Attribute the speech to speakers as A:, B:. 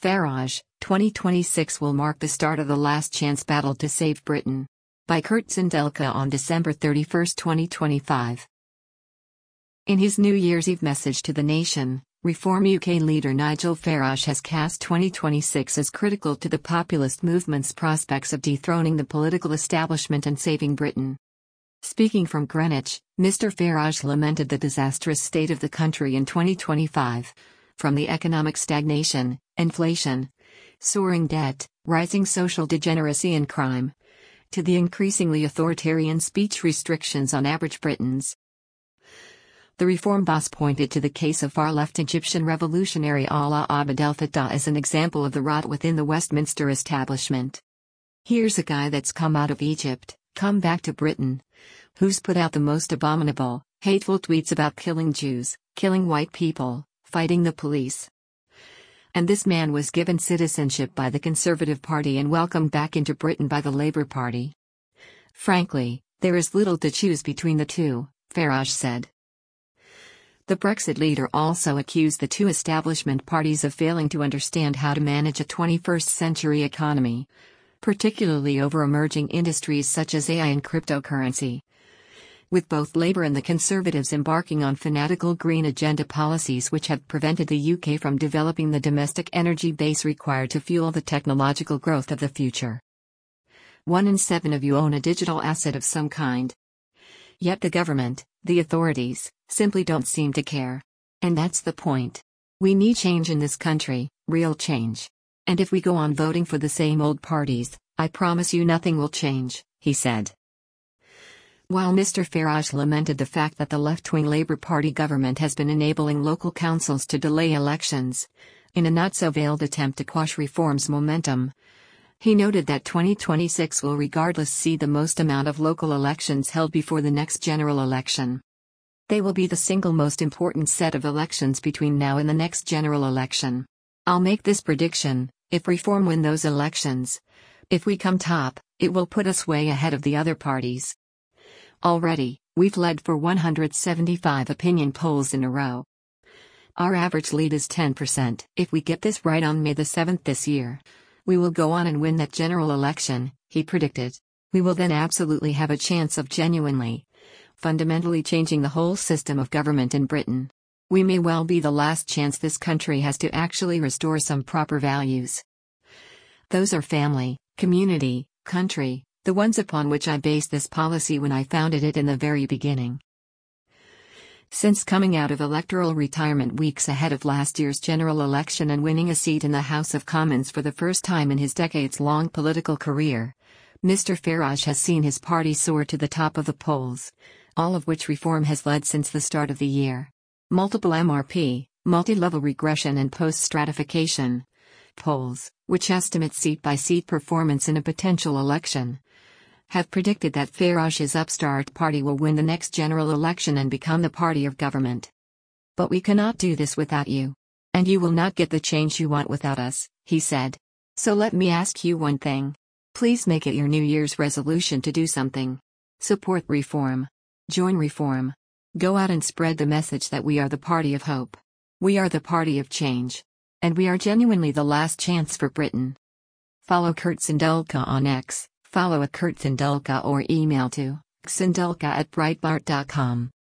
A: Farage, 2026 will mark the start of the last chance battle to save Britain. By Kurt Sindelka on December 31, 2025. In his New Year's Eve message to the nation, Reform UK leader Nigel Farage has cast 2026 as critical to the populist movement's prospects of dethroning the political establishment and saving Britain. Speaking from Greenwich, Mr. Farage lamented the disastrous state of the country in 2025. From the economic stagnation, inflation, soaring debt, rising social degeneracy and crime, to the increasingly authoritarian speech restrictions on average Britons. The Reform boss pointed to the case of far-left Egyptian revolutionary Alaa Abd El Fattah as an example of the rot within the Westminster establishment. Here's a guy that's come out of Egypt, come back to Britain, who's put out the most abominable, hateful tweets about killing Jews, killing white people, fighting the police. And this man was given citizenship by the Conservative Party and welcomed back into Britain by the Labour Party. Frankly, there is little to choose between the two, Farage said. The Brexit leader also accused the two establishment parties of failing to understand how to manage a 21st-century economy, particularly over emerging industries such as AI and cryptocurrency. With both Labour and the Conservatives embarking on fanatical green agenda policies which have prevented the UK from developing the domestic energy base required to fuel the technological growth of the future. 1 in 7 of you own a digital asset of some kind. Yet the government, the authorities, simply don't seem to care. And that's the point. We need change in this country, real change. And if we go on voting for the same old parties, I promise you nothing will change, he said. While Mr. Farage lamented the fact that the left-wing Labour Party government has been enabling local councils to delay elections, in a not-so-veiled attempt to quash reform's momentum, he noted that 2026 will regardless see the most amount of local elections held before the next general election. They will be the single most important set of elections between now and the next general election. I'll make this prediction: if Reform win those elections, if we come top, it will put us way ahead of the other parties. Already, we've led for 175 opinion polls in a row. Our average lead is 10%. If we get this right on May the 7th this year, we will go on and win that general election, he predicted. We will then absolutely have a chance of genuinely, fundamentally changing the whole system of government in Britain. We may well be the last chance this country has to actually restore some proper values. Those are family, community, country, the ones upon which I based this policy when I founded it in the very beginning. Since coming out of electoral retirement weeks ahead of last year's general election and winning a seat in the House of Commons for the first time in his decades-long political career, Mr. Farage has seen his party soar to the top of the polls, all of which Reform has led since the start of the year. Multiple MRP, multi-level regression and post-stratification polls, which estimate seat-by-seat performance in a potential election, have predicted that Farage's upstart party will win the next general election and become the party of government. But we cannot do this without you. And you will not get the change you want without us, he said. So let me ask you one thing. Please make it your New Year's resolution to do something. Support Reform. Join Reform. Go out and spread the message that we are the party of hope. We are the party of change. And we are genuinely the last chance for Britain. Follow Kurt Sindelka on X. Follow @KurtSindelka or email to sindelka@breitbart.com.